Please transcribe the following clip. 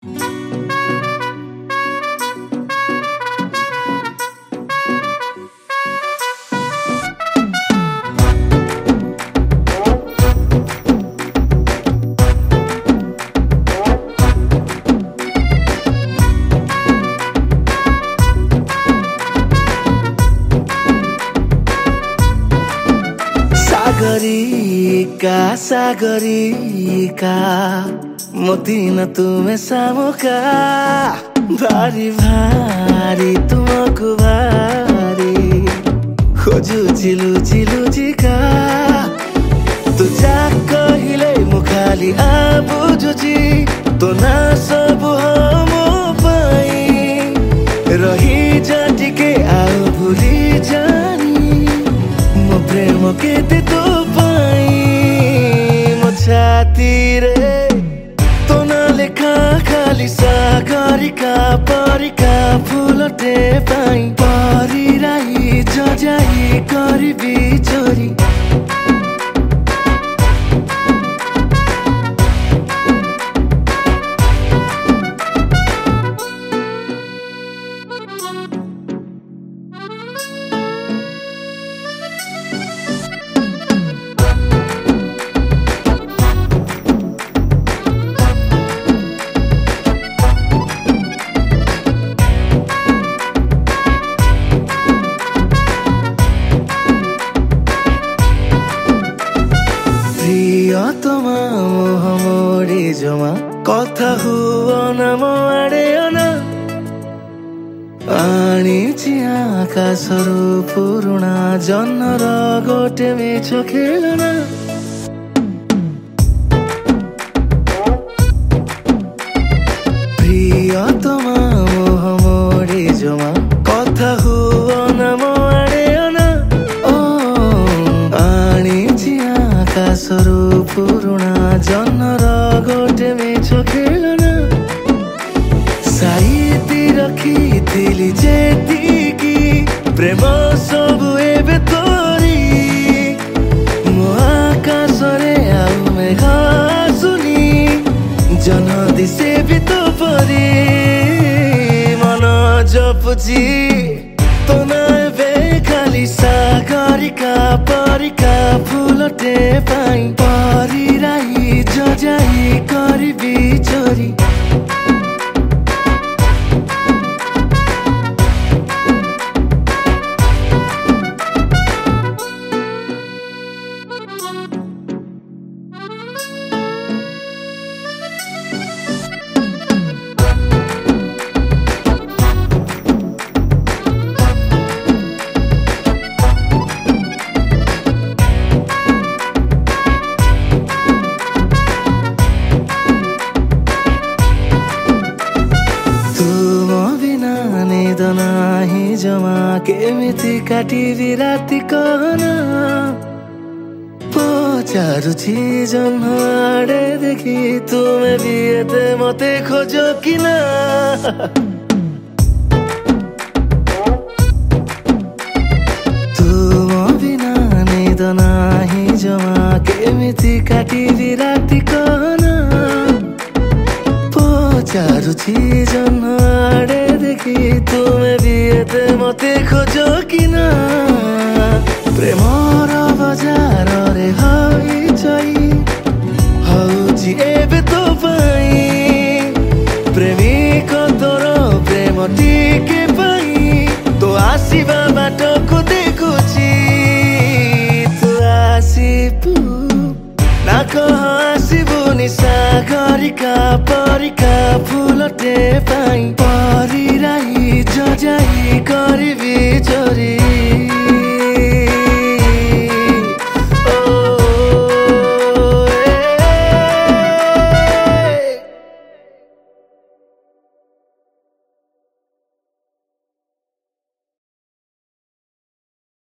सागरिका मोती न तुम्हें सामुका भारी भारी तुमको भारी खोजु चिलु चिलु चिका तू जा कहिले मुखाली आबुजुजी तो ना सब हम पाई रही जाटिके आओ भूली जानी मो प्रेम केते तो पाई मो छाती रे तो ना लेखा खाली सागरिका परिका फुलटे पाई परी राई जजाई करबी चोरी तमा मोह मोरी जमा कथा हुआ न मोड़े ना आनिछि आकाशरू पुरुणा जन्नर गोटे मिछ खेलना प्रियतमा मोह मोरी जमा कथा हुआ न मोड़े ना आनिछि आकाशरू पुरुणा जन्नर गोटे मिछ खेलना साइती रखिथिली जेतिकी प्रेम सबु एबे तोरी मो आकाशरे आउ मेघ आसुनी जन दिसे भी तो परी मन जपुची तो ना एबे खाली सागरिका परिका फुलटे पाई परी राई जजाई करबी चोरी नाही जमा केमिति काटिबी राति कहना पचारुछि जन्म आड़े देखि तुमे भी एते मते खोजो कि ना तुम बिना निद नाही जमा केमिति काटिबी राति कहना पचारुछि जन्म आड़े देखि तुमे भी एते मते खोजो कि ना प्रेमर बजार रे हई चई हौची एबे तो पाई प्रेमिक तोर प्रेम टिके पाई तो आसीबा बाटको देखुची तू आसीबु ना कह आसीबुनि सागरिका